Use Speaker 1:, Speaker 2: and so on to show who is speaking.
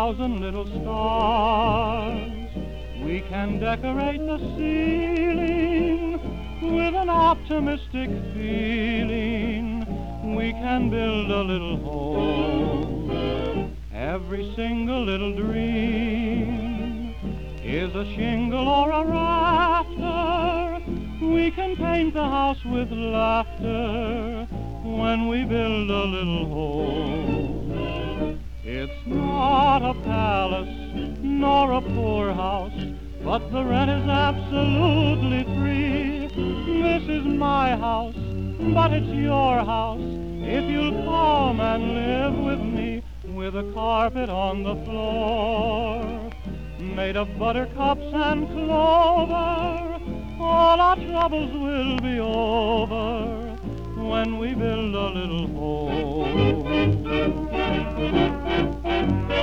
Speaker 1: 1,000 little stars. We can decorate the ceiling with an optimistic feeling. We can build a little home. Every single little dream is a shingle or a rafter. We can paint the house with laughter when we build a little home. It's not a palace nor a poorhouse, but the rent is absolutely free. This is my house, but it's your house if you'll come and live with me. With a carpet on the floor made of buttercups and clover, all our troubles will be over when we build a little home.